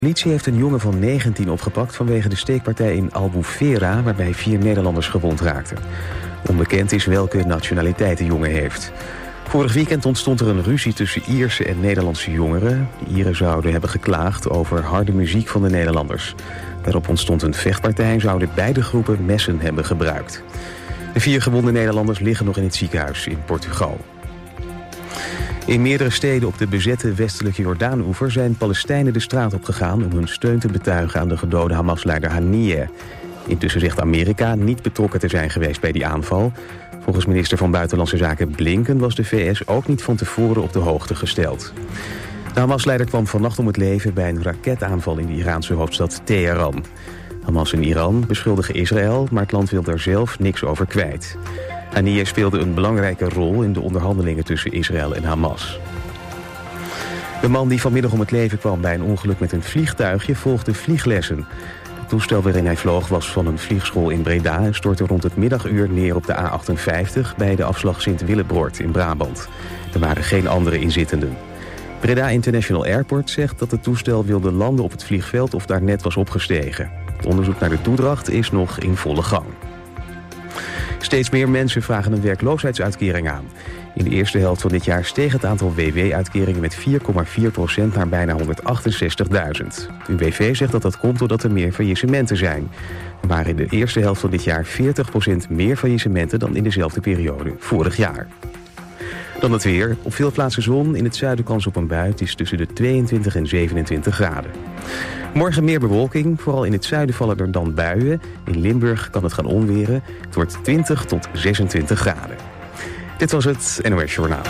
De politie heeft een jongen van 19 opgepakt vanwege de steekpartij in Albufeira, waarbij 4 Nederlanders gewond raakten. Onbekend is welke nationaliteit de jongen heeft. Vorig weekend ontstond er een ruzie tussen Ierse en Nederlandse jongeren. De Ieren zouden hebben geklaagd over harde muziek van de Nederlanders. Daarop ontstond een vechtpartij en zouden beide groepen messen hebben gebruikt. De 4 gewonde Nederlanders liggen nog in het ziekenhuis in Portugal. In meerdere steden op de bezette westelijke Jordaan-oever zijn Palestijnen de straat op gegaan om hun steun te betuigen aan de gedode Hamas-leider Haniyeh. Intussen zegt Amerika niet betrokken te zijn geweest bij die aanval. Volgens minister van Buitenlandse Zaken Blinken was de VS ook niet van tevoren op de hoogte gesteld. De Hamas-leider kwam vannacht om het leven bij een raketaanval in de Iraanse hoofdstad Teheran. Hamas en Iran beschuldigen Israël, maar het land wil daar zelf niks over kwijt. Haniyeh speelde een belangrijke rol in de onderhandelingen tussen Israël en Hamas. De man die vanmiddag om het leven kwam bij een ongeluk met een vliegtuigje volgde vlieglessen. Het toestel waarin hij vloog was van een vliegschool in Breda en stortte rond het middaguur neer op de A58 bij de afslag Sint-Willebroord in Brabant. Er waren geen andere inzittenden. Breda International Airport zegt dat het toestel wilde landen op het vliegveld of daar net was opgestegen. Het onderzoek naar de toedracht is nog in volle gang. Steeds meer mensen vragen een werkloosheidsuitkering aan. In de eerste helft van dit jaar steeg het aantal WW-uitkeringen met 4,4% naar bijna 168.000. UWV zegt dat dat komt doordat er meer faillissementen zijn. Er waren in de eerste helft van dit jaar 40% meer faillissementen dan in dezelfde periode vorig jaar. Dan het weer. Op veel plaatsen zon, in het zuiden kans op een bui. Het is tussen de 22 en 27 graden. Morgen meer bewolking, vooral in het zuiden vallen er dan buien. In Limburg kan het gaan onweren. Het wordt 20 tot 26 graden. Dit was het NOS Journaal.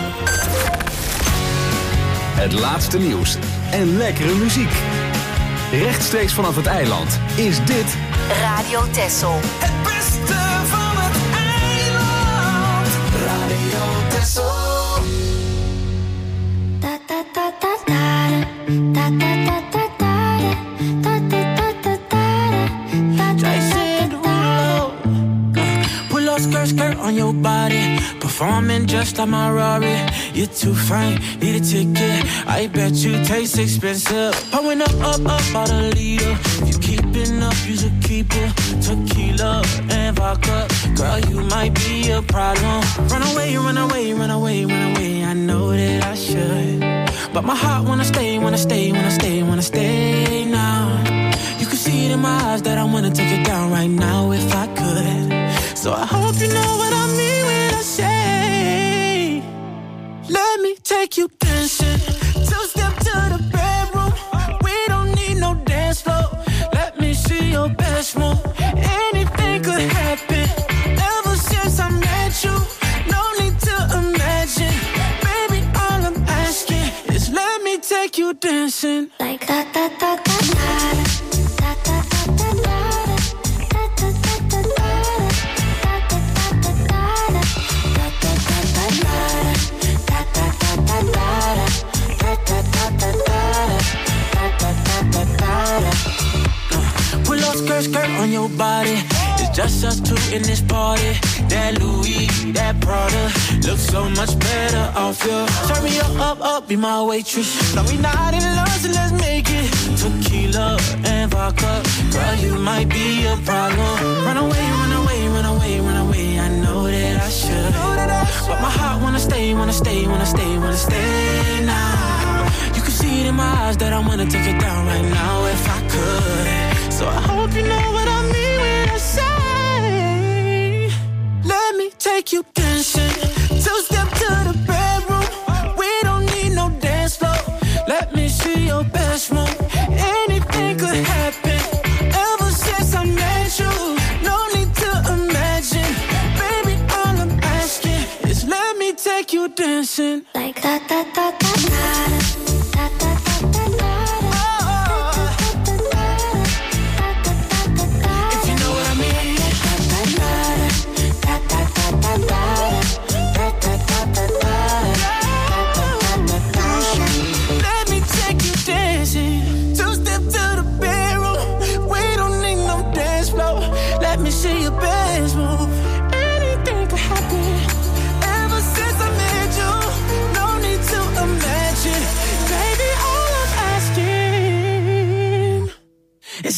Het laatste nieuws en lekkere muziek. Rechtstreeks vanaf het eiland is dit Radio Texel. Het beste van het eiland. Radio Texel. Skirt on your body, performing just like my Rari. You're too fine, need a ticket. I bet you taste expensive. Pouring up, about a liter. If you keeping up, you should keep it. Tequila and vodka, girl, you might be a problem. Run away, run away, run away, run away. I know that I should, but my heart wanna stay, wanna stay, wanna stay, wanna stay now. You can see it in my eyes that I wanna take it down right now if I could. So I hope you know what I mean when I say, let me take you dancing. Two-step to the bedroom. We don't need no dance floor. Let me see your best move. Anything could happen. Ever since I met you, no need to imagine. Baby, all I'm asking is let me take you dancing. Like da da da da da. Skirt on your body. It's just us two in this party. That Louis, that Prada looks so much better off you. Turn me up, be my waitress. No, we not in love, so let's make it. Tequila and vodka, girl, you might be a problem. Run away, run away, run away, run away. I know that I should, but my heart wanna stay, wanna stay, wanna stay, wanna stay now. You can see it in my eyes that I wanna take it down right now if I could. So I hope you know what I mean when I say, let me take you dancing. Two-step to the bedroom. We don't need no dance floor. Let me see your best move. Anything could happen. Ever since I met you, no need to imagine. Baby, all I'm asking is let me take you dancing. Like da da da da da.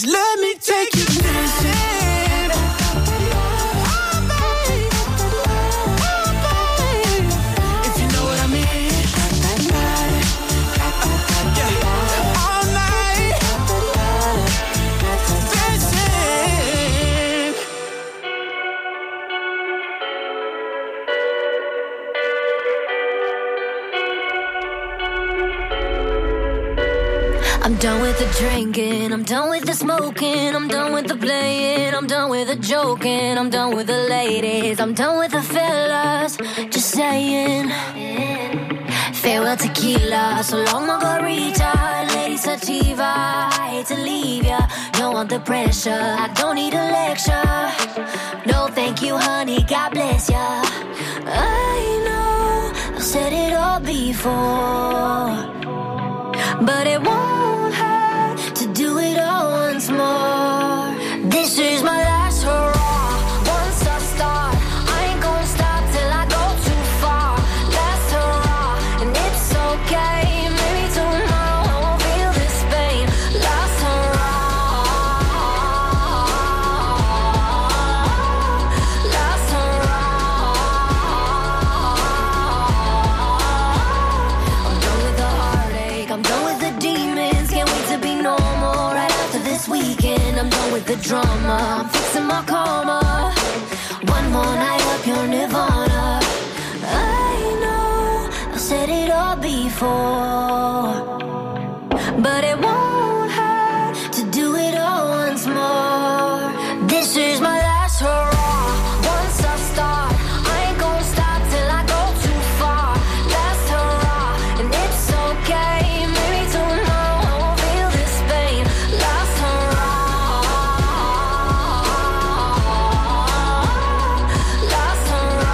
let me take you dancing. I'm done with the drinking, I'm done with the smoking, I'm done with the playing, I'm done with the joking, I'm done with the ladies, I'm done with the fellas, just saying. Farewell tequila, so long margarita, lady sativa, I hate to leave ya, don't want the pressure, I don't need a lecture. No thank you honey, God bless ya. I know, I've said it all before, but it won't hurt to do it all once more. This is my last hurrah. Once I start, I ain't gonna stop till I go too far. Last hurrah, and it's okay. Maybe tomorrow I won't feel this pain. Last hurrah. Last hurrah. I'm done with the heartache, I'm done with the demons. Can't wait to be normal right after this weekend. I'm done with the drama, I'm fixing my karma. One more night up your nirvana. I know I've said it all before, but it won't hurt to do it all once more. This is my last hurrah. Once I start, I ain't gonna stop till I go too far. Last hurrah, and it's okay. Maybe tomorrow I won't feel this pain. Last hurrah. Last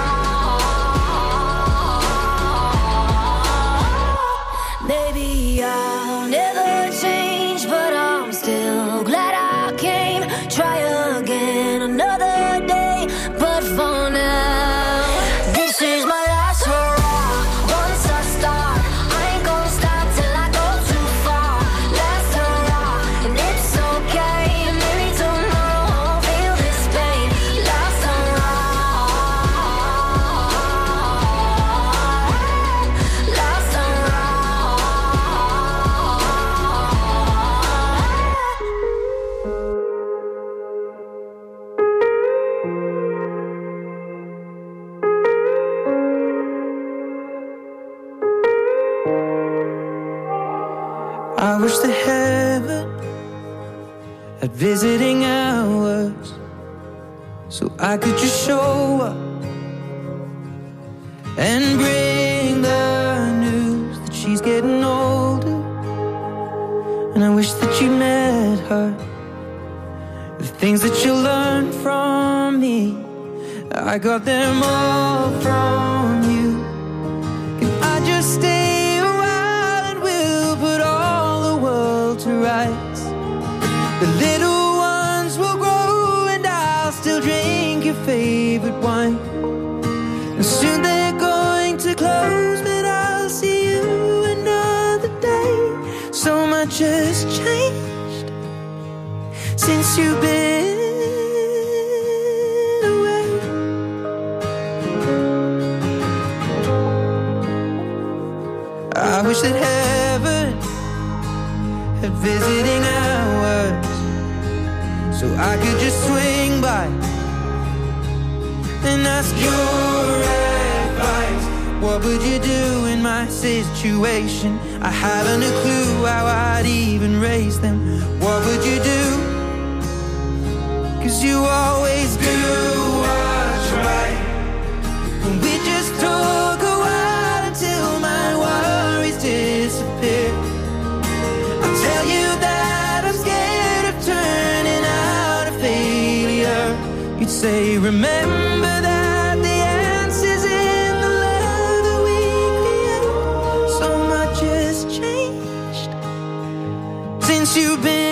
hurrah. Maybe I'll never change, but I'm still glad I came. Try again another day, but for now, this is my last hurrah. Once I start, I ain't gonna stop till I go too far. Last hurrah, and it's okay. Maybe tomorrow I won't feel this pain. Last hurrah. Last I wish that heaven had visiting hours, so I could just show up and bring the news that she's getting older. And I wish that you met her, the things that you learned from me, I got them all from you. Can I just stay a while and we'll put all the world to rights? The little ones will grow and I'll still drink your favorite wine. And soon they're going to close, but I'll see you another day. So much has changed since you've been away. I wish that heaven had visiting hours, so I could just swing by and ask your advice. What would you do in my situation? I haven't a clue how I'd even raise them. What would you do? 'Cause you always do what's right. And we just talk a while until my worries disappear. I'll tell you that I'm scared of turning out a failure. You'd say, remember that the answer's in the love that we create. So much has changed since you've been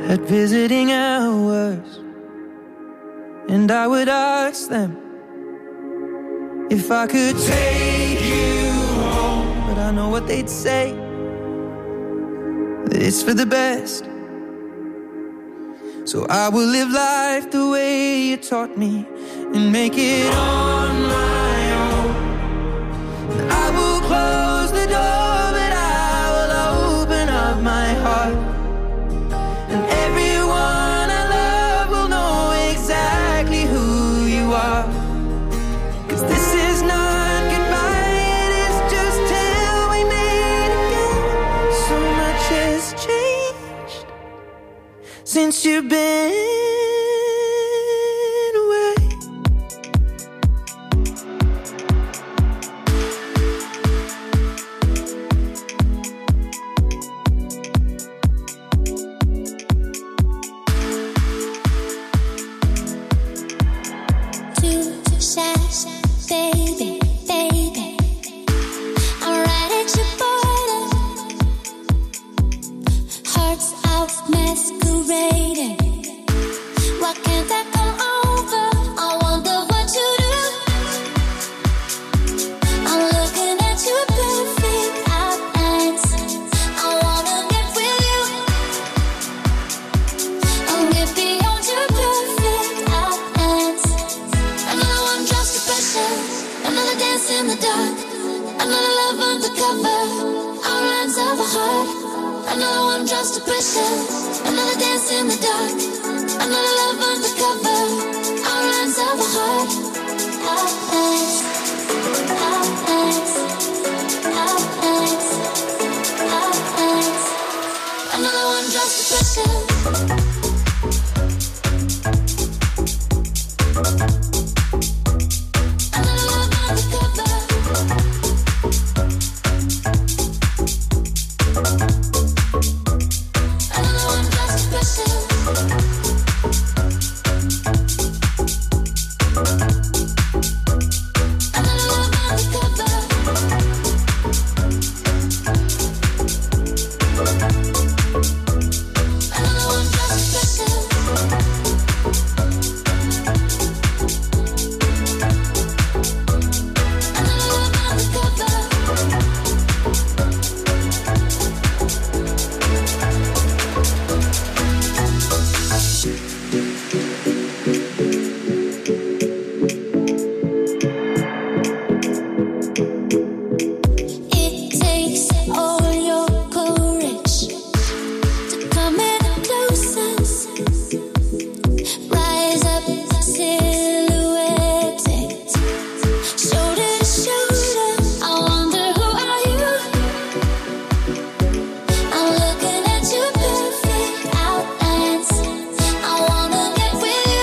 at visiting hours, and I would ask them if I could take you home. But I know what they'd say, that it's for the best. So I will live life the way you taught me and make it on my own. And I will close the door, but I will open up my heart. And everyone I love will know exactly who you are. 'Cause this is not goodbye, it is just till we meet again. So much has changed since you've been away. Too shy, baby, baby. I'm right at your border. Hearts out masquerading. Why can't I come over? I wonder what you do. I'm looking at your perfect outlines. I wanna get with you. I'll get beyond your perfect outlines. Another one drops the pressure. Another dance in the dark. Another love undercover. Outlines of a heart. Another one drops the pressure. Another dance in the dark. Another love undercover. Outlines of a heart. Outlines. Outlines. Outlines. Outlines. Another one drops the pressure. Another love undercover. Another one drops the pressure. Another love undercover. Another one drops the pressure. Another love undercover. It takes all your courage to come in closer. Rise up, silhouetted, shoulder to shoulder. I wonder who are you? I'm looking at your perfect outlines. I wanna get with you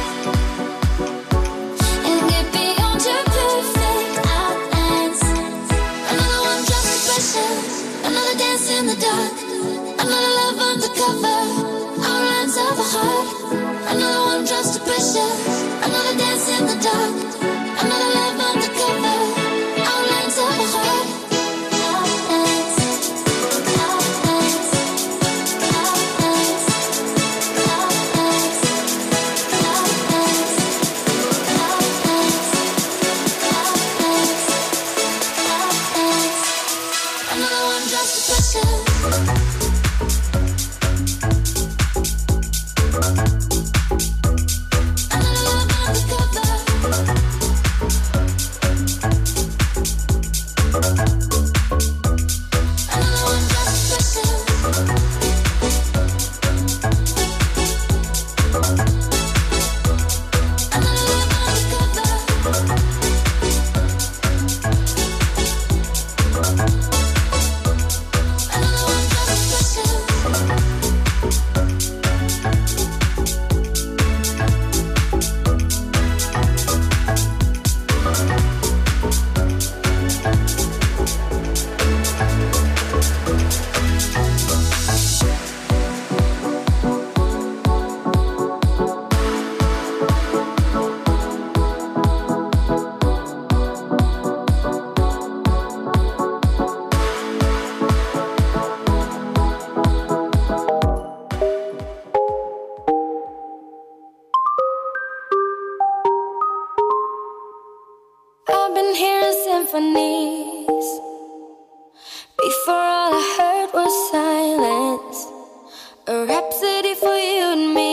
and get beyond your perfect outlines. Another one drops the pressure. Another dance in the dark. Another love undercover. Outlines of a heart. Another one drops the pressure. Another dance in the dark. Another love undercover. Outlines of a heart. Outlines. Outlines. Outlines. Outlines. Outlines. Outlines. Outlines. Another one drops the pressure. Another love undercover. symphonies. Before all I heard was silence, a rhapsody for you and me.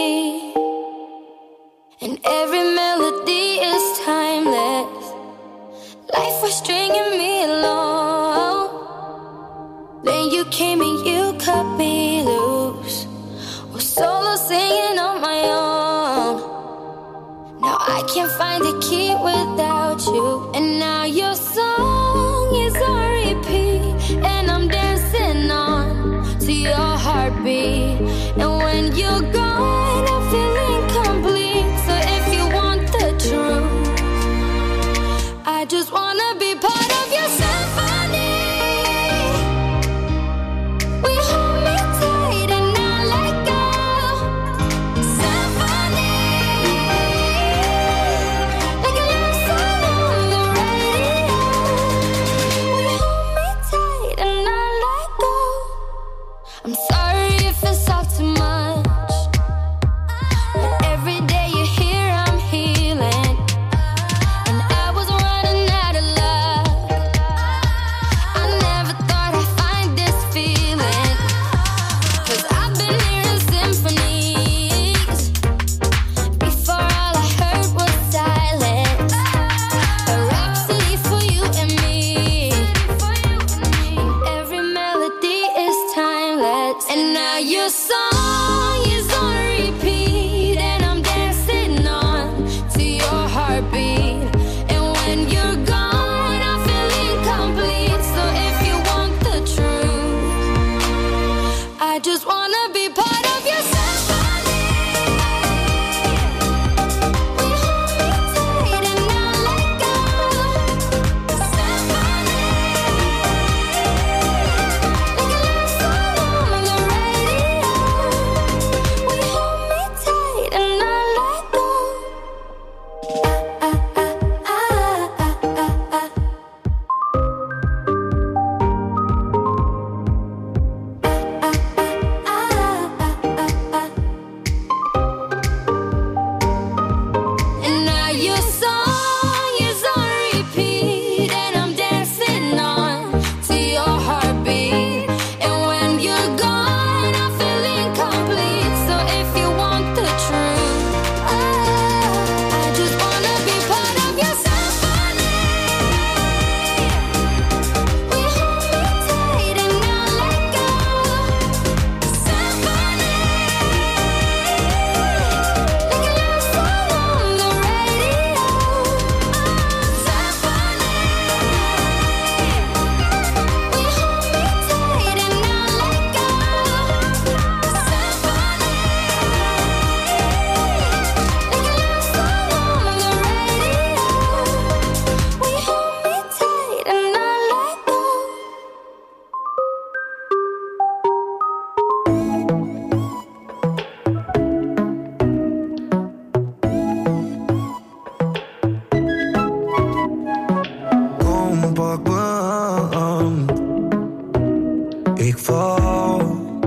And every melody is timeless. Life was stringing me along. Then you came and you cut me loose. Was solo singing on my own. Now I can't find a key without you. And now your song is on repeat. And I'm dancing on to your heartbeat. And when you're gone, I feel incomplete. So if you want the truth, I just wanna be part of your symphony. We hold me tight and not let go. Symphony, like a love song on the radio. We hold me tight and not let go. I'm sorry if it's all too much, but every day you're here I'm healing. And I was running out of luck. I never thought I'd find this feeling. 'Cause I've been hearing symphonies. Before all I heard was silence. A rhapsody for you and me. And every melody is timeless. And now your song is on repeat. And I'm dancing on to your heartbeat. And when you're gone, I feel incomplete. So if you want the truth, I just wanna be part of your symphony. We hold me tight and not let go. Symphony, like a love song on the radio. We hold me tight and not let go. And now your song is on repeat. And I'm dancing on to your heartbeat. And when you're gone, I feel incomplete. So if you want the truth, I just wanna be part of your symphony. We hold me tight and not let go. Symphony, like a love song on the radio. Symphony, we hold me tight and not let go. Symphony, like a love song on the radio. We hold me tight and not let go. Kom, pak me aan. Ik val.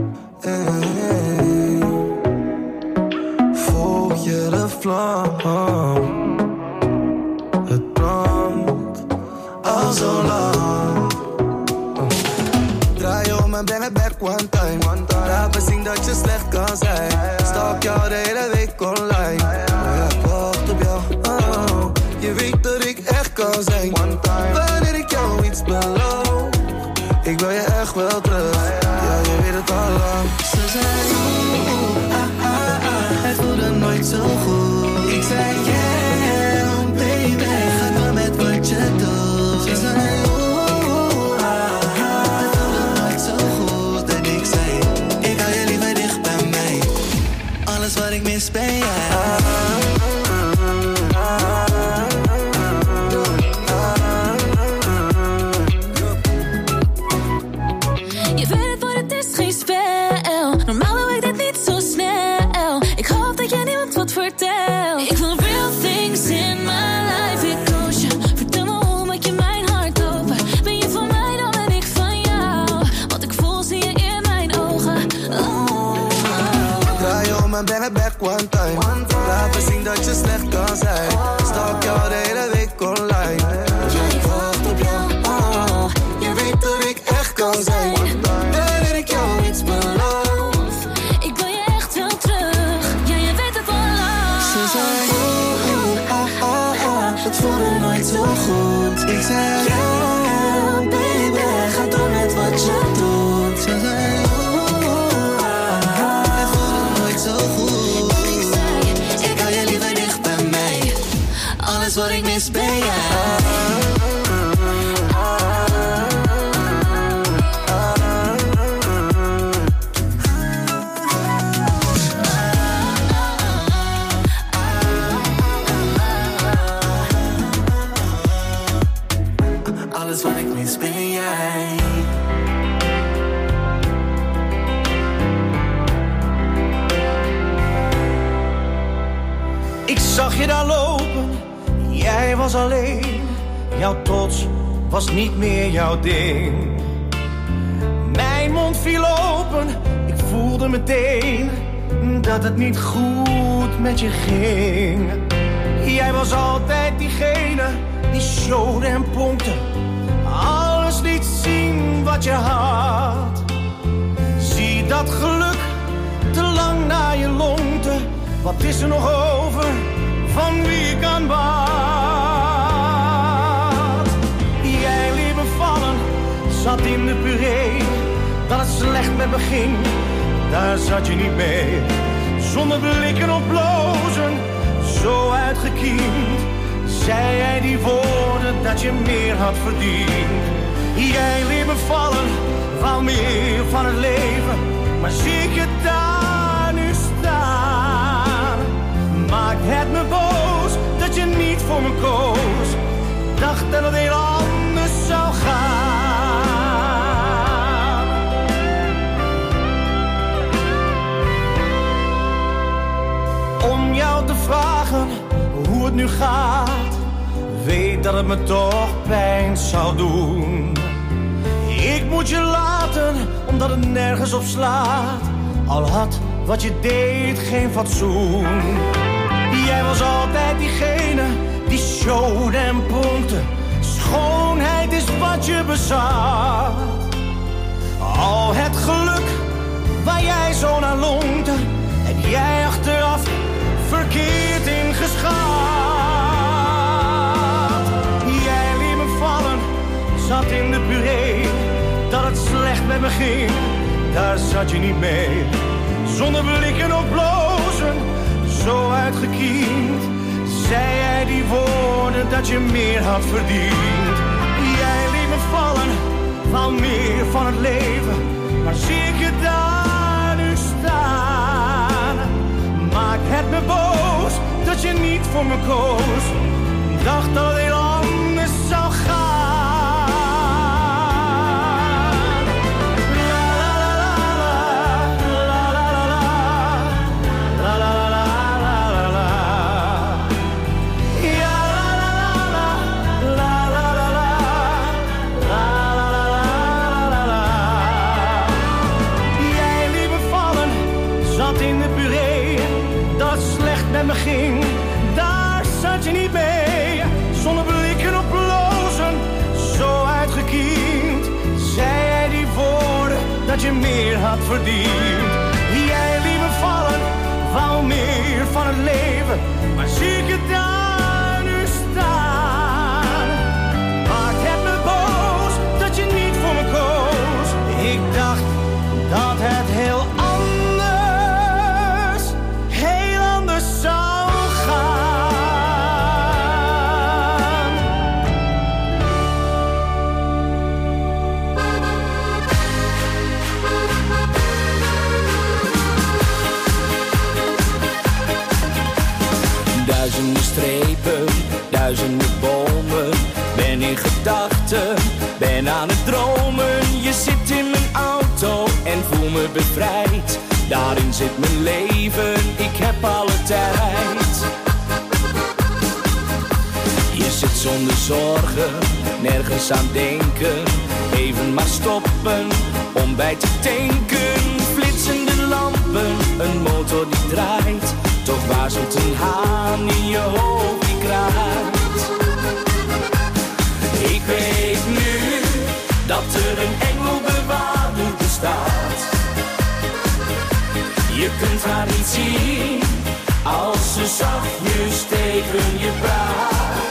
Volg je de vlam. Het brandt al zo lang. Draai om en ben het back one time. Laat zien dat je slecht kan zijn. Stalk jou de hele week online. Ja, ik wacht op jou. Oh, je weet dat ik echt kan zijn. Wanneer ik jou iets beloof, ik wil je echt wel terug. Ja, je weet het al lang. Ze zei het voelde nooit zo goed. Ik zei yeah, baby, ga door met wat je doet. Ze zei het voelde nooit zo goed. En ik zei, ik hou je liever dicht bij mij. Alles wat ik mis ben jij. Je weet het, maar het is geen spel. Normaal doe ik dit niet zo snel. Ik hoop dat jij niemand wat vertelt. Ik wil real things in my life. Ik koos je, vertel me hoe maak je mijn hart open. Ben je van mij, dan ben ik van jou. Wat ik voel zie je in mijn ogen. Draai om en ben het back one time. Laat me zien dat je slecht kan zijn. Stalk jou de hele week online. Ja, ik wacht op jou. kan zijn. Wanneer ik jou iets beloof. Ik wil je echt wel terug. Ja, je weet het al lang. Ze zei, het voelde nooit zo goed. Ik zei, ja, baby, ga door met wat je doet. Ze zei, het voelde nooit zo goed. Ik zei, Ik hou je liever dicht bij mij. Alles wat ik mis ben jij. Alles wat ik mis ben jij. Ik zag je daar lopen, jij was alleen. Jouw trots was niet meer jouw ding. Mijn mond viel open, ik voelde meteen dat het niet goed met je ging. Jij was altijd diegene die showde en pompte. Alles liet zien wat je had. Zie dat geluk te lang naar je longte. Wat is er nog over van wie ik aanbad? Jij liet me vallen, zat in de puree. Dat het slecht met me ging, daar zat je niet mee. Zonder blikken of blozen, zo uitgekiend. Zei jij die woorden dat je meer had verdiend. Jij liet me vallen, wou meer van het leven. Maar zie ik je daar nu staan. Maakt het me boos dat je niet voor me koos. Dacht dat het heel anders zou gaan. Om jou te vragen hoe het nu gaat. Weet dat het me toch pijn zou doen. Ik moet je laten, omdat het nergens op slaat. Al had wat je deed geen fatsoen. Jij was altijd diegene die showde en pompte. Schoonheid is wat je bezat. Al het geluk waar jij zo naar longte, heb jij achteraf verkeerd ingeschat. Jij liet me vallen, zat in de puree. Dat het slecht met me ging, daar zat je niet mee. Zonder blikken of blozen, zo uitgekiend. Zei jij die woorden dat je meer had verdiend. Jij liet me vallen, wou meer van het leven. Maar zie ik je daar nu staan. Maakt het me boos dat je niet voor me koos. Dacht dat het heel anders zou gaan. Met me ging, daar zat je niet mee. Zonder blikken op blozen, zo uitgekiend. Zei jij die woorden dat je meer had verdiend. Jij liet me vallen, wou meer van het leven. Maar zie ik je daar nu staan. Maakt het me boos dat je niet voor me koos. Ik dacht dat het heel anders zou gaan. Duizenden strepen, duizenden bomen. Ben in gedachten, ben aan het dromen. Je zit in mijn auto en voel me bevrijd. Daarin zit mijn leven, ik heb alle tijd. Je zit zonder zorgen, nergens aan denken. Even maar stoppen, om bij te tanken. Flitsende lampen, een motor die draait. Toch waarschuwt een haan in je hoofd die kraait. Ik weet nu dat er een engel kunt haar niet zien als ze zachtjes tegen je praat.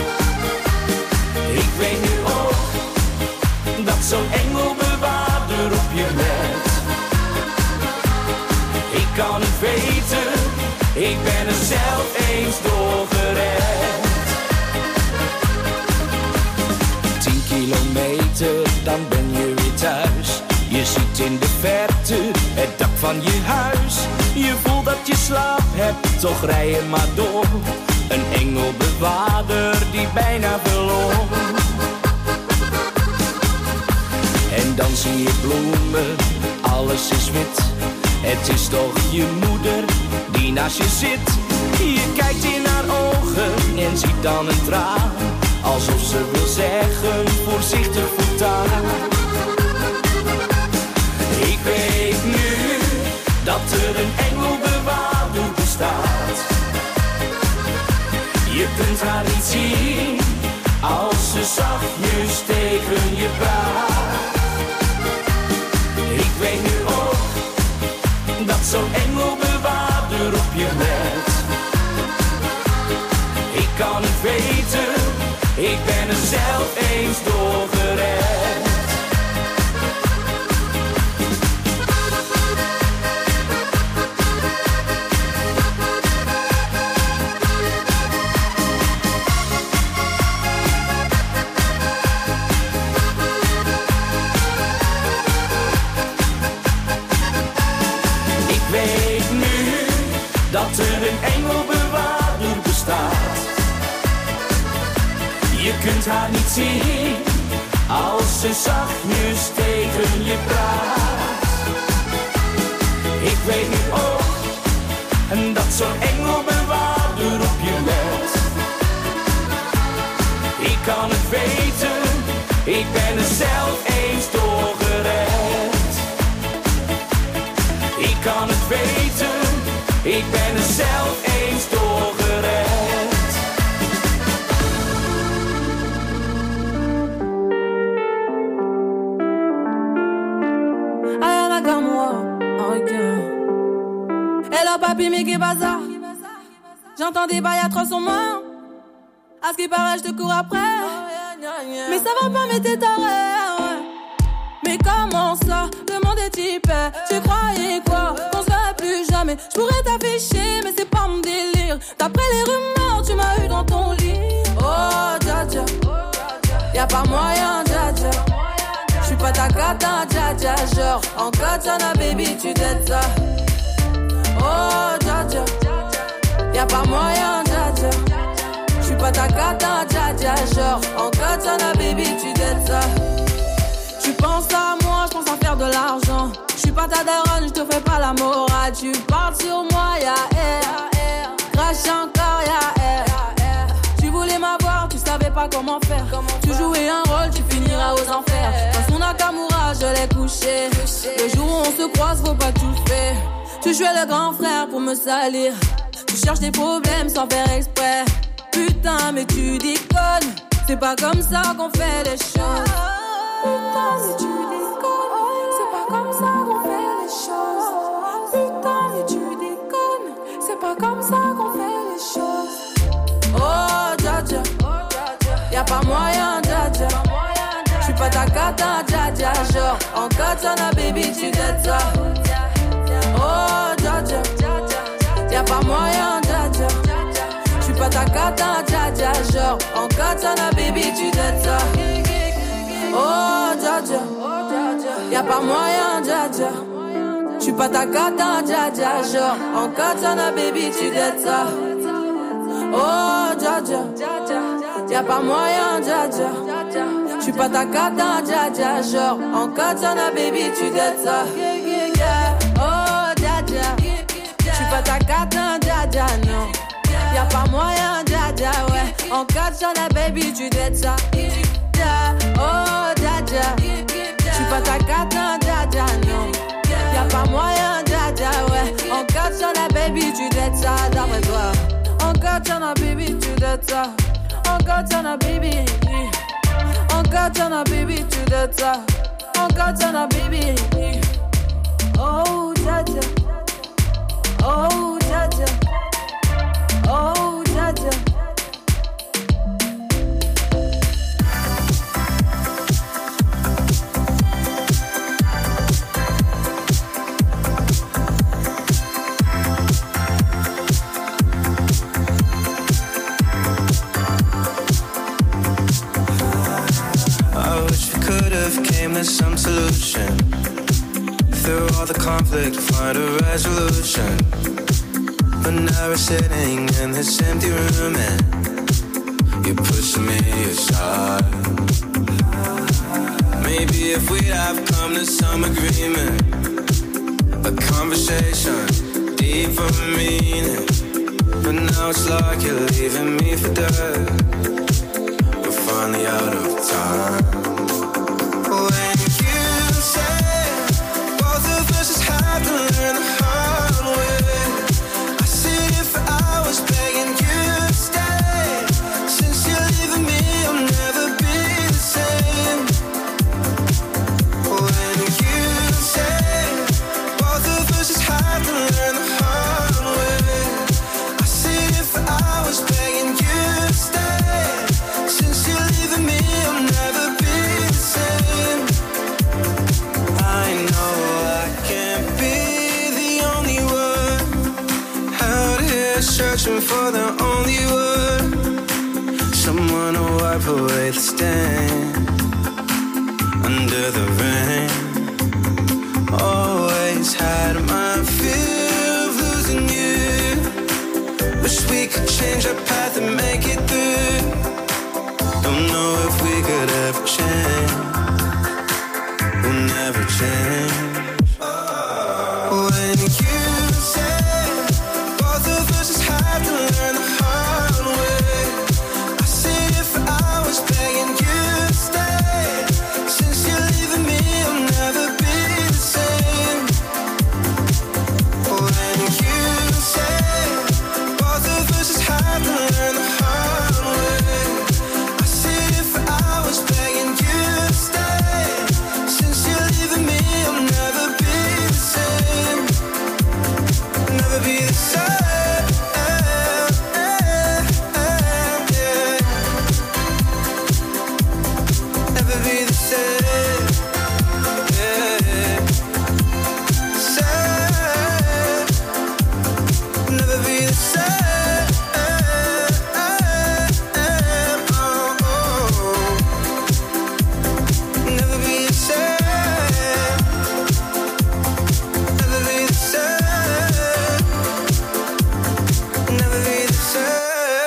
Ik weet nu ook dat zo'n engelbewaarder op je let. Ik kan het weten, ik ben er zelf eens door gered. 10 kilometer, dan ben je weer thuis. Je ziet in de verte het dak van je huis. Je voelt dat je slaap hebt, toch rij je maar door. Een engelbewaarder die bijna verloor. En dan zie je bloemen, alles is wit. Het is toch je moeder die naast je zit. Je kijkt in haar ogen en ziet dan een traan. Alsof ze wil zeggen, voorzichtig voortaan. Ik weet nu dat er een engelbewaarder bestaat. Je kunt haar niet zien als ze zachtjes tegen je praat. Ik weet nu ook dat zo'n engelbewaarder op je let. Ik kan het weten, ik ben er zelf eens door gered. Dat er een engelbewaarder bestaat. Je kunt haar niet zien als ze zachtjes tegen je praat. Ik weet nu ook dat zo'n engelbewaarder op je let. Ik kan het weten, ik ben er zelf eens door gered. Ik kan het weten, ik ben er zelf eens door gered. Ayana comme moi, ok. Elle a papi mais qu'est bazar. J'entends des bails atroces sur moi. À ce qui paraît, je te cours après. Mais ça va pas, mais t'es taré. Mais comment ça, le monde est hyper. Tu croyais quoi, qu'on se verrait plus jamais. Je pourrais t'afficher, mais c'est pas mon délire. D'après les rumeurs, tu m'as eu dans ton lit. Oh, dja dja, y'a pas moyen, dja dja. J'suis pas ta cata, dja dja. Genre, en katana, baby, tu t'aides ça. Oh, dja dja, y'a pas moyen, dja dja. J'suis pas ta cata, dja dja. Genre, en katana, baby, tu t'aides ça. Tu penses à moi, j'pense à faire de l'argent. J'suis pas ta daronne, j'te fais pas la morale. Tu parles sur moi, y'a air. Crache encore, y'a air. Tu voulais m'avoir, tu savais pas comment faire. Tu jouais un rôle, tu finiras aux enfers. Dans son Nakamura, je l'ai couché. Le jour où on se croise, faut pas tout faire. Tu jouais le grand frère pour me salir. Tu cherches des problèmes sans faire exprès. Putain, mais tu déconnes. C'est pas comme ça qu'on fait les choses. Putain, mais tu déconnes, c'est pas comme ça qu'on fait les choses. Putain, mais tu déconnes, c'est pas comme ça qu'on fait les choses. Oh, dja dja, y'a pas moyen, dja dja. J'suis pas ta cata, dja dja. Genre, en katana, baby, tu t'aides ça. Oh, dja dja, y'a pas moyen, dja dja. J'suis pas ta cata, dja dja. Genre, en katana, baby, tu t'aides ça. Oh, dja dja, y'a pas moyen, dja dja. J'suis pas ta cata, dja dja. Genre, en katana, baby, tu t'aides ça. Oh, dja dja, y'a pas moyen, dja dja. J'suis pas ta cata, dja dja. Genre, en katana, baby, tu t'aides ça. Oh, dja dja, j'suis pas ta cata, dja dja, non. Y'a pas moyen, dja dja, ouais. En katana, baby, tu t'aides ça. Oh, dja dja, j'suis pas ta cata, dja dja, non. Y'a pas moyen, dja dja, ouais. En katana, baby, tu t'aides ça, d'après toi. En katana, baby, tu t'aides ça. En katana, baby. En katana, baby, tu t'aides ça. En katana, baby. Oh, dja dja, Oh, Jaja. Oh, Jaja. Came to some solution. Through all the conflict, find a resolution. But now we're sitting in this empty room and you're pushing me aside. Maybe if we'd have come to some agreement, a conversation, deeper meaning. But now it's like you're leaving me for dead. We're finally out of time. When you say both of us just have to learn the hard way, I sit here for hours begging you to stay. Since you're leaving me, I'll never be the same. When you say both of us just have to learn the hard way, I sit here for hours begging you to stay. Since you're leaving me, I'll never be the same. I know I can't be the only one out here searching for the only word, someone to wipe away the stain under the rain. Always had my fear of losing you. Wish we could change our path and make it through. Don't know if we could ever change. We'll never change. When you say both of us just have to learn the hard way, I sit here for hours begging you to stay. Since you're leaving me, I'll never be the same. When you say both of us just have to learn the hard way, I sit here for hours begging you to stay. Since you're leaving me, I'll never be the same. Never be the same. Never be the same. Same. Never be the same. Never be the same. Never be the same. Never be the same.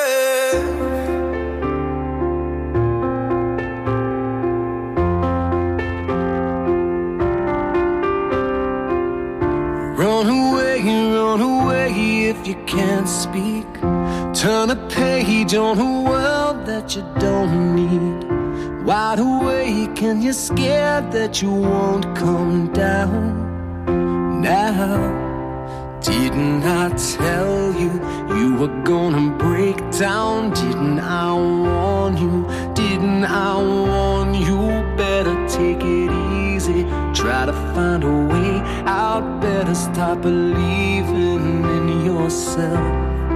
Run away if you can't speak. Turn a page on a world that you don't need. Wide awake and you're scared that you won't come down. Now, didn't I tell you you were gonna break down? Didn't I warn you? Didn't I warn you? Better take it easy. Try to find a way out. Better stop believing in yourself.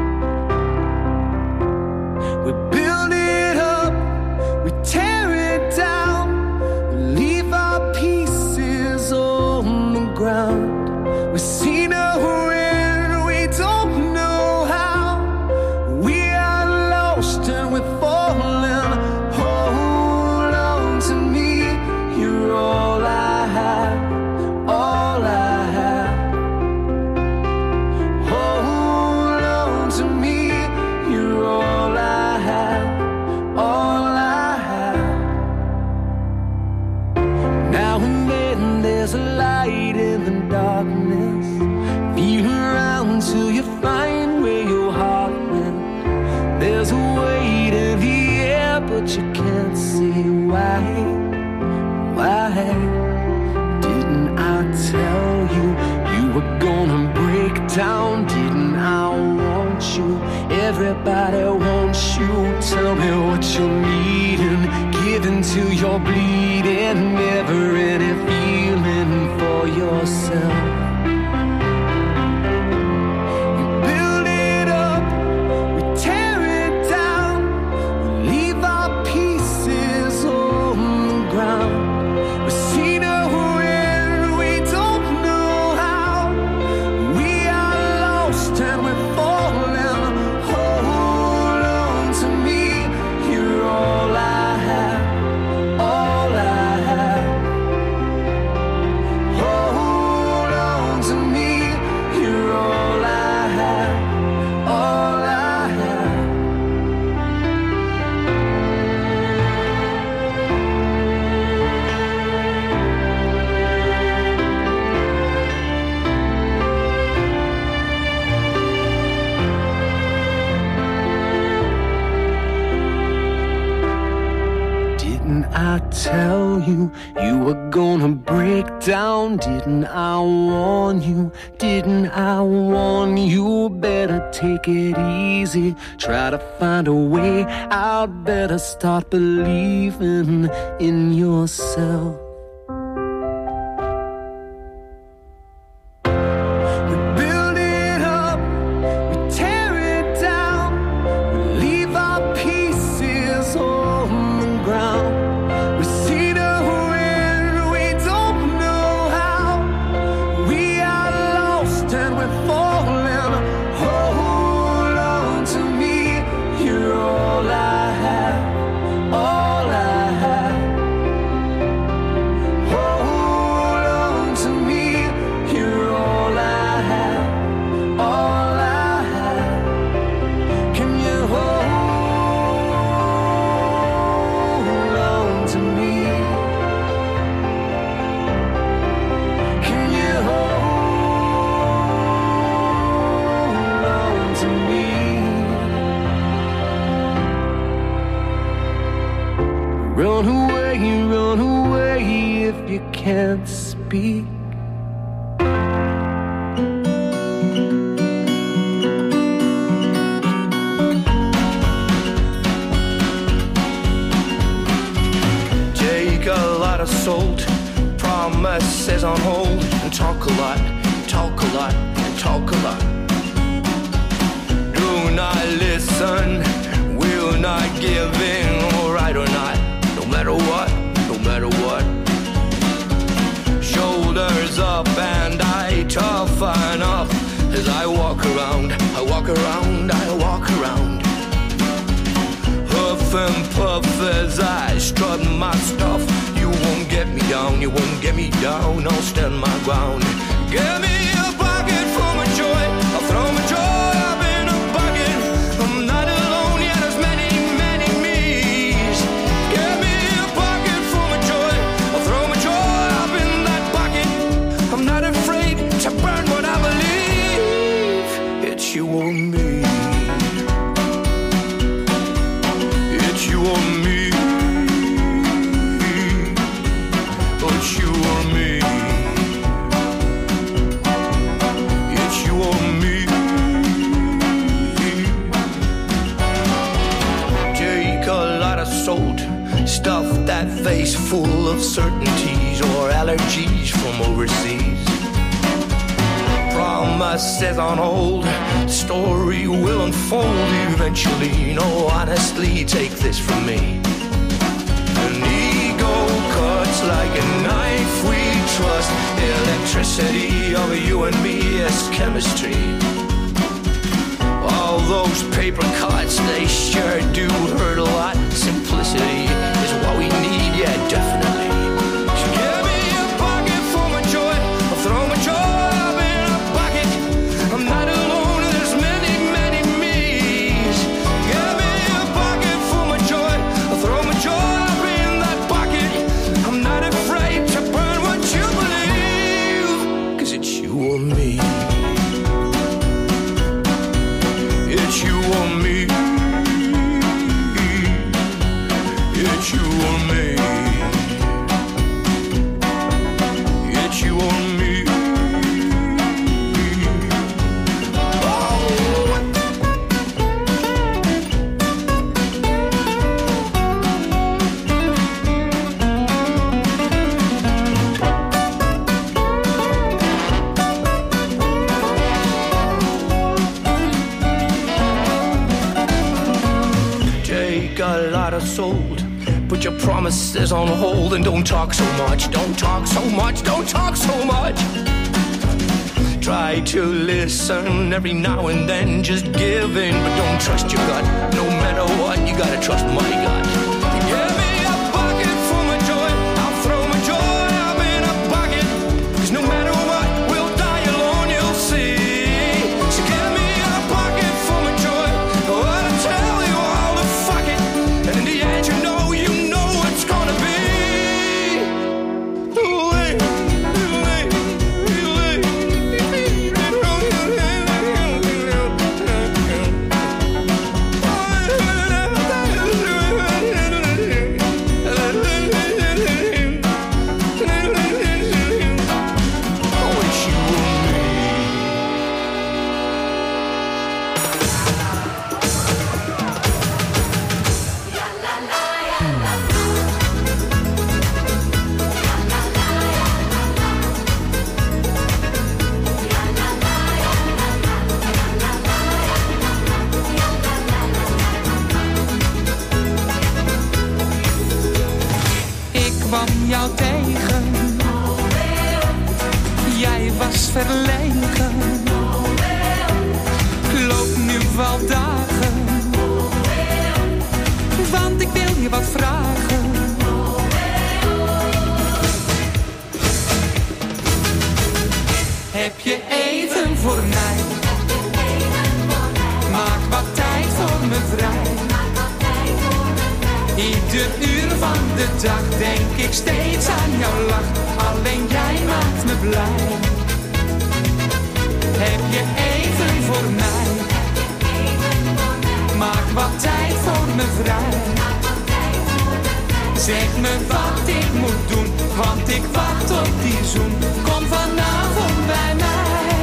We build it up, we tear it down, we leave our pieces on the ground. We see no end, we don't know how. We are lost and we're falling. Hold on to me, you're all I have, all I have. Hold on to me, you're all I have, all I have. Now and then there's a light in the darkness. Feel around till you find where your heart went. There's a weight in the air, but you can't see why. Why didn't I tell you you were gonna break down? Didn't I want you? Everybody wants you. Tell me what you're needing. Give until you're bleeding. Never any feeling for yourself. tell you you were gonna break down? Didn't I warn you? Didn't I warn you? Better take it easy. Try to find a way out. Better start believing in yourself. Run away if you can't speak. Take a lot of salt, promises on hold, and talk a lot, talk a lot, and talk a lot. Do not listen, will not give in, right or not, no matter what, no matter what. Shoulders up and I toughen up as I walk around, I walk around, I walk around. Huff and puff as I strut my stuff. You won't get me down, you won't get me down, I'll stand my ground. Give me a pocket for my joy, I'll throw my joy up in a bucket. I'm not alone yet, there's many, many me's. Give me a pocket for my joy, I'll throw my joy up in that bucket. I'm not afraid to burn what I believe. It's you or me. It's you or me. It's you or me. It's you or me. Take a lot of salt, stuff that face full of certainties or allergies from overseas. Promises on hold, story will unfold eventually. No, honestly, take this from me. An ego cuts like a knife, we trust. Electricity of you and me is chemistry. All those paper cuts, they sure do hurt a lot. Simplicity is what we need, yeah, definitely. So give me a pocket for my joy, I'll throw my joy up in a bucket. I'm not alone, there's many, many me's. Give me a pocket for my joy, I'll throw my joy up in that bucket. I'm not afraid to burn what you believe, 'cause it's you or me. It's you or me. It's you or me. It's you or me. Take a lot of salt, put your promises on hold, and don't talk so much, don't talk so much, don't talk so much. Try to listen every now and then, just give in, but don't trust your gut. No matter what, you gotta trust my gut. Give me a bucket for my joy, I'll throw my joy up in a bucket. 'Cause no matter what, we'll die alone, you'll see. So give me a bucket for my joy, I wanna tell you all to fuck it. And in the end, you know it's gonna be. gelegen. Ik loop nu al dagen, want ik wil je wat vragen. Heb je even voor mij? Maak wat tijd voor me vrij. Ieder uur van de dag denk ik steeds aan jouw lach. Alleen jij maakt me blij. Heb je even voor mij? Maak wat tijd voor me vrij. Zeg me wat ik moet doen, want ik wacht op die zoen. Kom vanavond bij mij.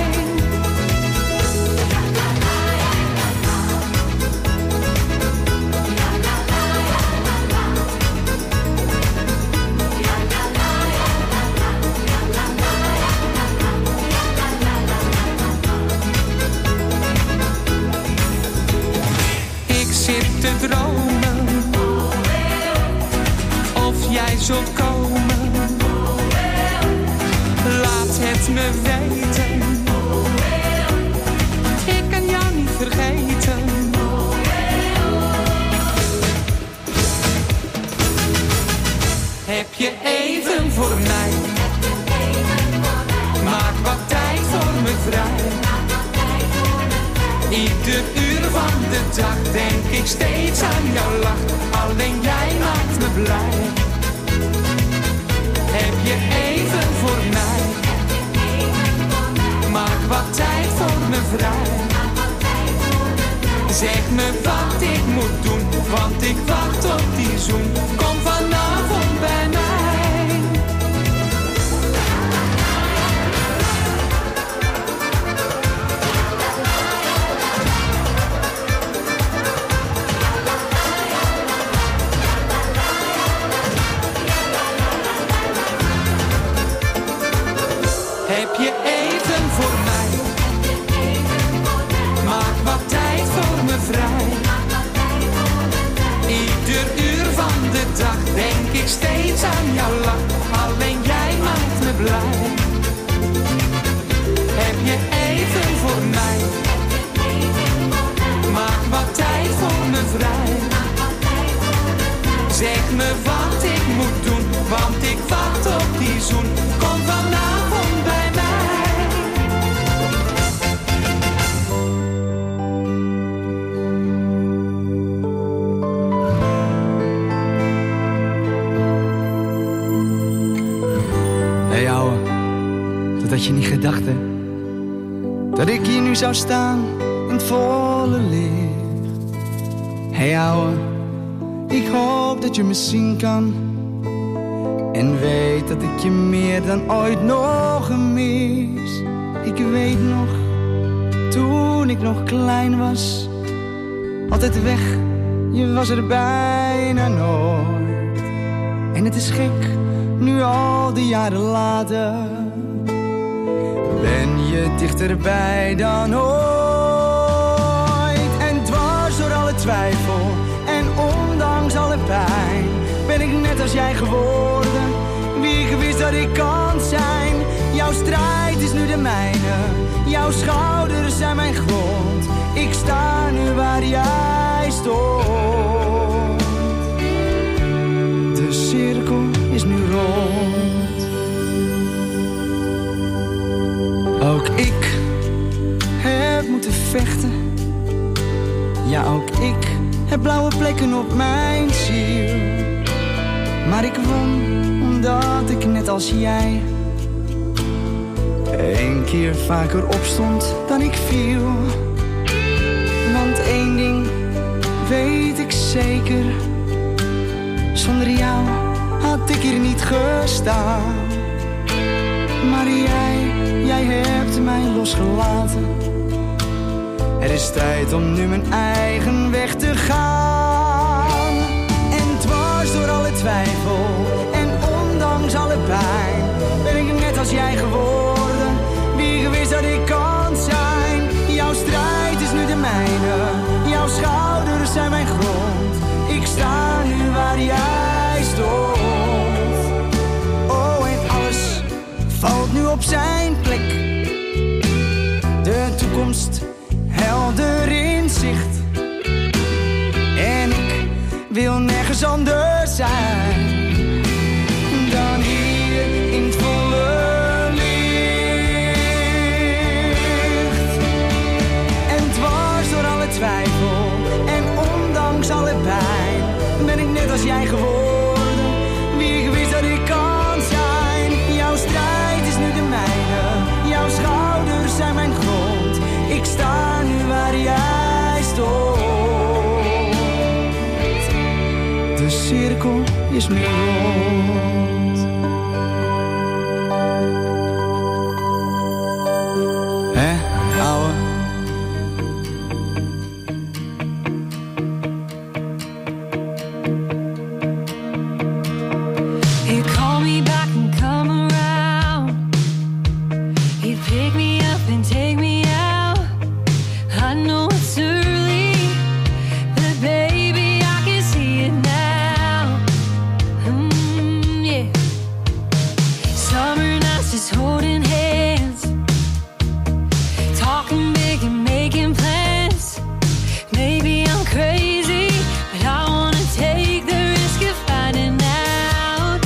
Te dromen, of jij zult komen. Laat het me weten, ik kan jou niet vergeten. Heb je even voor mij? Maak wat tijd voor me vrij. Ieder uur van de dag denk ik steeds aan jouw lach. Alleen jij maakt me blij. Heb je even voor mij? Maak wat tijd voor me vrij. Zeg me wat ik moet doen, want ik wacht op die zoen. Kom vanavond bij mij. Heb je even voor mij? Maak wat tijd voor me vrij. Ieder uur van de dag denk ik steeds aan jouw lach. Alleen jij maakt me blij. Heb je even voor mij? Maak wat tijd voor me vrij. Zeg me wat ik moet doen, want ik wacht op die zoen. Kom vanavond bij mij. Hey ouwe, dat had je niet gedacht hè? Dat ik hier nu zou staan in het volle licht. Hey ouwe, ik hoop dat je me zien kan. En weet dat ik je meer dan ooit nog mis. Ik weet nog, toen ik nog klein was. Altijd weg, je was er bijna nooit. En het is gek, nu al die jaren later. Ben je dichterbij dan ooit. En dwars door alle twijfel en ondanks alle pijn ben ik net als jij geworden, wie ik wist dat ik kan zijn. Jouw strijd is nu de mijne, jouw schouders zijn mijn grond. Ik sta nu waar jij stond. De cirkel is nu rond. Ook ik heb moeten vechten. Ja, ook ik heb blauwe plekken op mijn ziel. Maar ik won omdat ik net als jij 1 keer vaker opstond dan ik viel. Want 1 ding weet ik zeker, zonder jou had ik hier niet gestaan. Maar jij hebt mij losgelaten. Er is tijd om nu mijn eigen weg te gaan. En dwars door alle twijfel en ondanks alle pijn ben ik net als jij geworden, wie gewist dat ik kan zijn. Jouw strijd is nu de mijne, jouw schouders zijn mijn grond. Ik sta nu waar jij stond. Oh, en alles valt nu op zijn plek. toekomst helder in zicht. En ik wil nergens anders zijn dan hier in het volle licht. En dwars door alle twijfel en ondanks alle pijn ben ik net als jij geworden wie ik wist dat ik kan zijn. Jouw strijd is nu de mijne, jouw schouders zijn mijn grond. Ik sta nu waar jij stond. De cirkel is nu rond. Hè, ouwe? You call me back and come around. You pick me up and take me out. I know it's early, but baby, I can see it now. Yeah. Summer nights just holding hands, talking big and making plans. Maybe I'm crazy, but I wanna take the risk of finding out.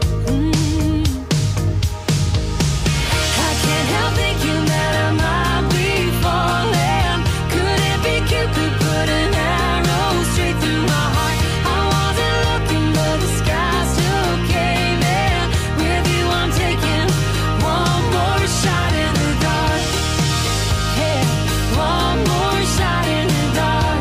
I can't help thinking that I might be falling. Could it be Cupid put an arrow straight through my heart? I wasn't looking, but the sky still came in. With you I'm taking one more shot in the dark. Yeah, one more shot in the dark.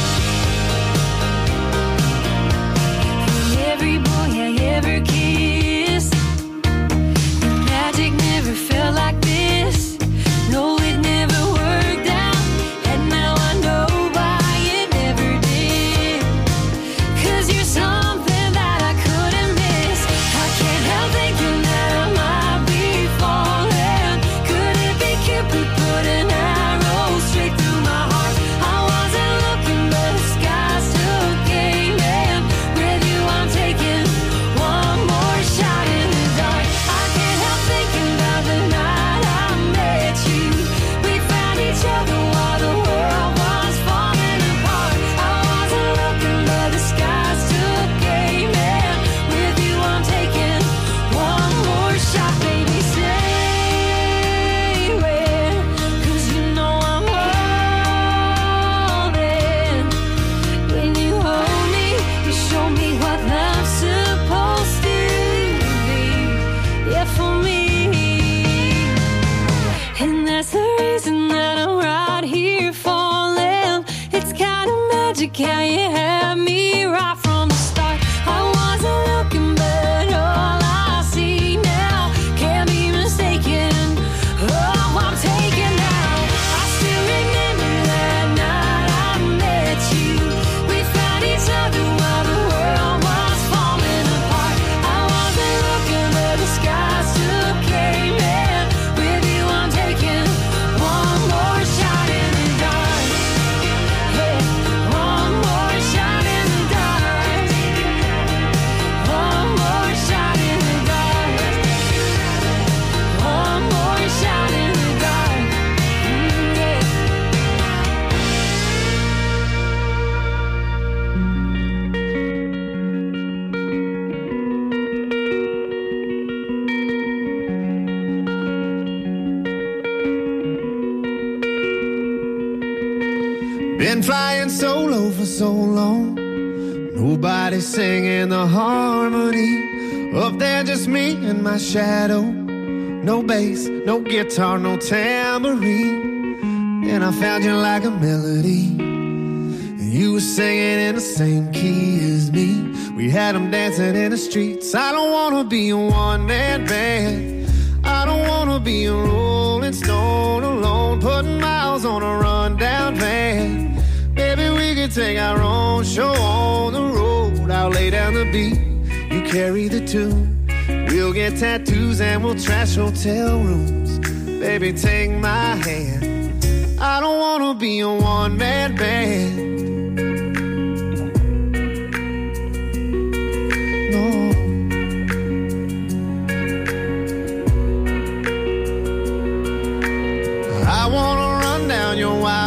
For every boy I ever kissed, the magic never felt like this. No, it never worked out, and now I know why it never did. 'Cause you're something that I couldn't miss. I can't help thinking that I might be falling. Could it be Cupid put an arrow straight through my heart? I wasn't looking, but the sky still came in. With you I'm taking one more shot in the dark. I can't help thinking about the night I met you. We found each other while the world was falling apart. I wasn't looking, but the sky still came in. With you I'm taking one more shot, baby, say when. 'Cause you know I'm holding. When you hold me, you show me what love's supposed to be. Yeah, for me. And that's the reason that I'm right here falling. It's kind of magic how you had me right from the start. I wasn't looking, but all I see now can't be mistaken. Oh, I'm taken now. I still remember that night I met you. We found each other while the world was falling apart. I wasn't looking, but the sky still came in. With you I'm taking one more shot in the dark. Yeah, one more shot in the dark. One more shot in the dark. One more shot in the dark. Yeah. Been flying solo for so long, nobody singing the harmony. Up there just me and my shadow. No bass, no guitar, no tambourine. And I found you like a melody. You were singing in the same key as me. We had them dancing in the streets. I don't wanna be a one-man band. I don't wanna be a rolling stone alone, putting miles on a rundown van. Maybe we could take our own show on the road. I'll lay down the beat, you carry the tune. We'll get tattoos and we'll trash hotel rooms. Baby, take my hand. I don't wanna be a one-man band. No. I wanna run down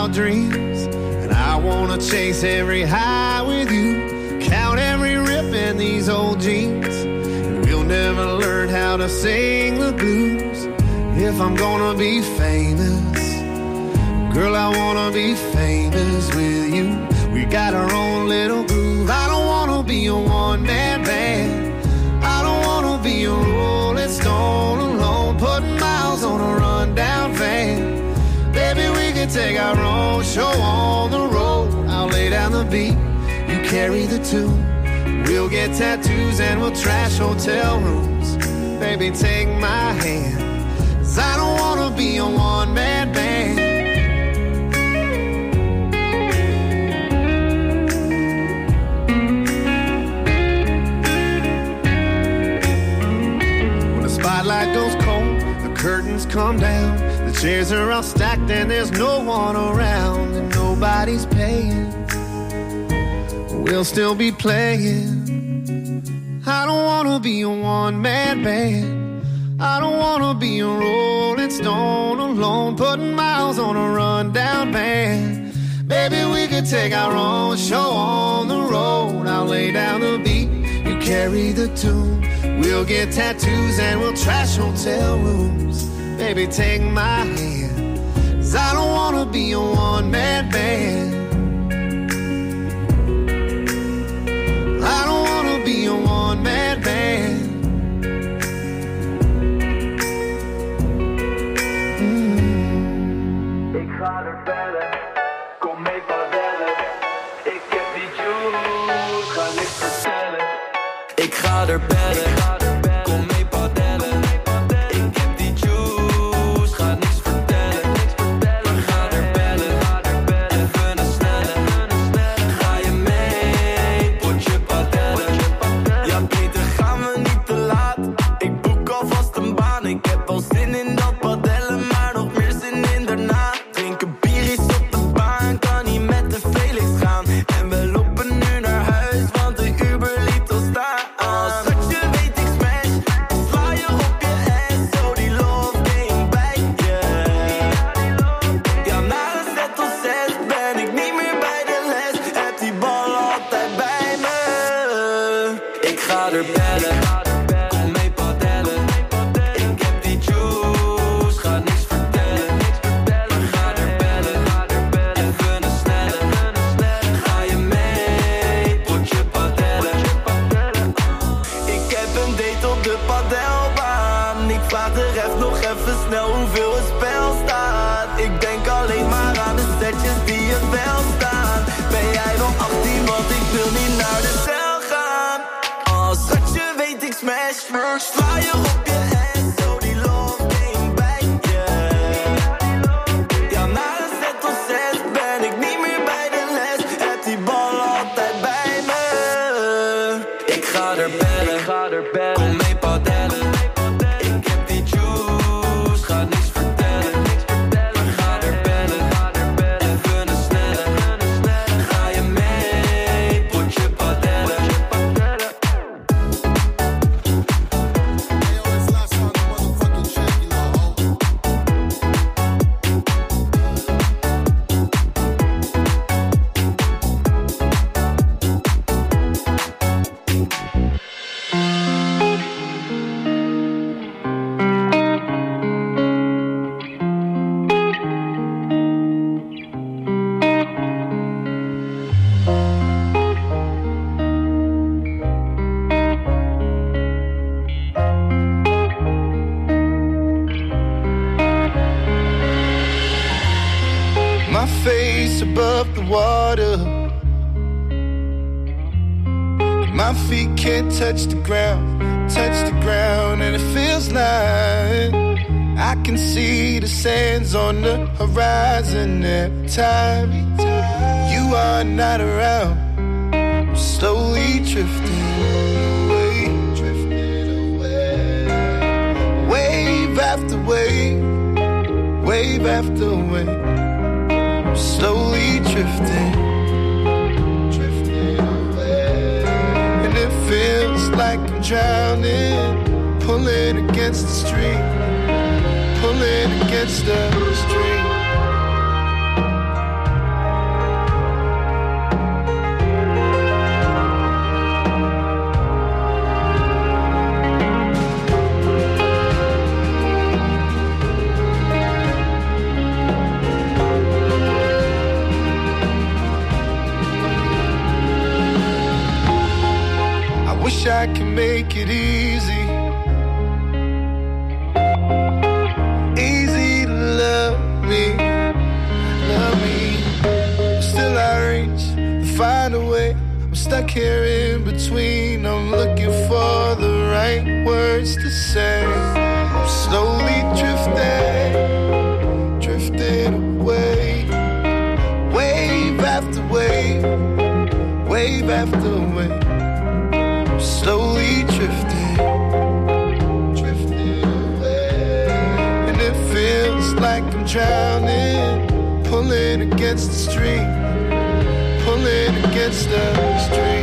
our dreams. And I wanna chase every high with you, count every rip in these old jeans. And we'll never learn how to sing the blues if I'm gonna be famous. Girl, I wanna be famous with you. We got our own little groove. I don't wanna be a one-man band. I don't wanna be a rolling stone alone, putting miles on a rundown van. Baby, we can take our own show on the road. I'll lay down the beat, you carry the tune. We'll get tattoos and we'll trash hotel rooms. Baby, take my hand, 'cause I don't wanna be a one-man band. Spotlight goes cold, the curtains come down, the chairs are all stacked and there's no one around, and nobody's paying. We'll still be playing. I don't wanna be a one-man band. I don't wanna be a rolling stone alone, putting miles on a rundown van. Baby, we could take our own show on the road. I'll lay down the beat, you carry the tune. We'll get tattoos and we'll trash hotel rooms. Baby, take my hand, 'cause I don't wanna be a one-man band. I don't wanna be a one-man band. Ik ga er bellen, kom mee padellen. Ik heb die juice, ga niks vertellen. Ik ga er bellen. Touch the ground, and it feels like I can see the sands on the horizon every time you are not around. I'm slowly drifting away, wave after wave, wave after wave. I'm slowly drifting away, and it feels like I'm drowning, pulling against the stream, pulling against the stream. make it easy. Easy to love me. Still I reach to find a way. I'm stuck here in between. I'm looking for the right words to say. I'm slowly drifting away. Wave after wave, wave after wave. I'm slowly drifting away. And it feels like I'm drowning. Pulling against the stream, pulling against the stream.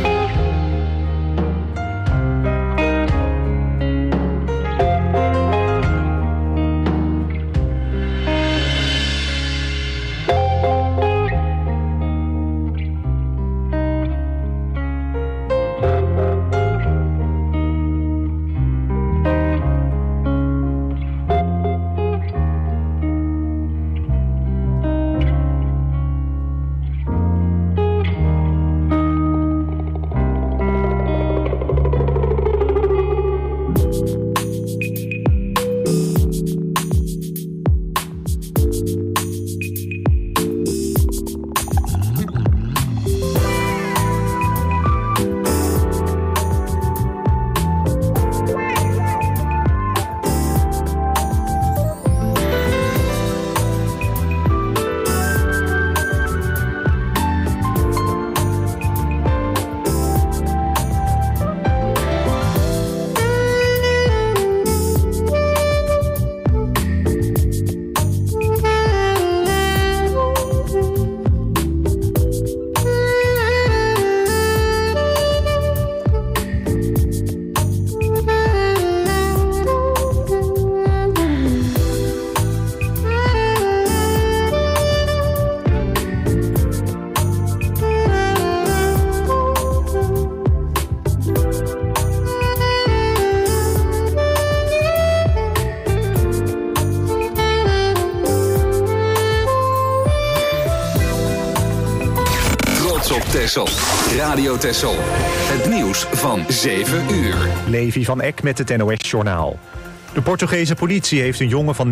Texel. Radio Texel. Het nieuws van 7 uur. Levi van Eck met het NOS-journaal. De Portugese politie heeft een jongen van